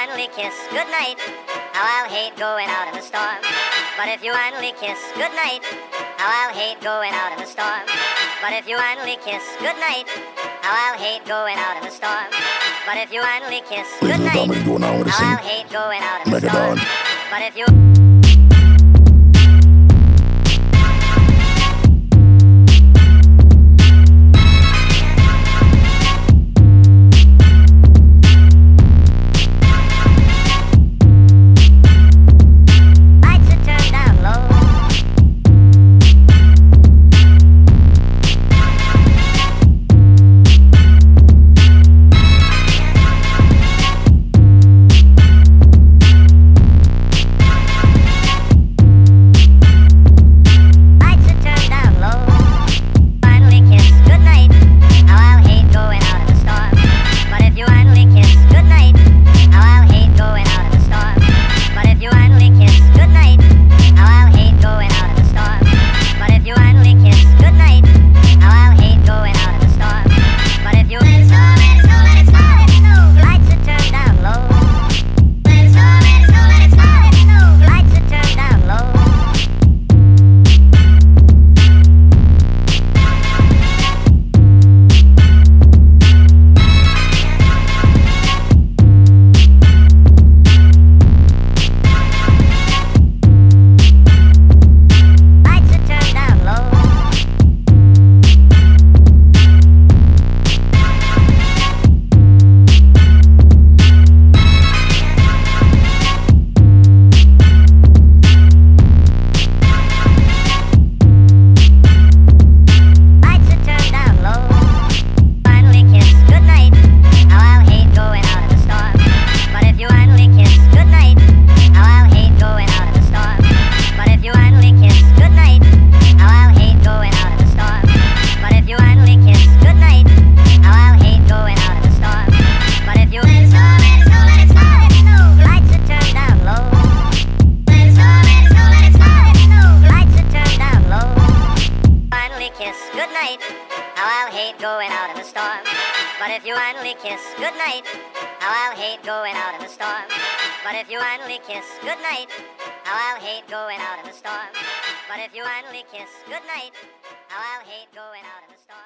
finally kiss goodnight, how I'll hate going out in the storm. But if you finally kiss goodnight, how I'll hate going out in the storm. But if you finally kiss goodnight, how I'll hate going out in the storm. But if you finally kiss goodnight, how I'll hate going out in the storm. But if you goodnight, how I'll hate going out in the storm. But if you finally kiss goodnight, how I'll hate going out in the storm. But if you finally kiss goodnight, how I'll hate going out in the storm. But if you finally kiss goodnight, how I'll hate going out in the storm.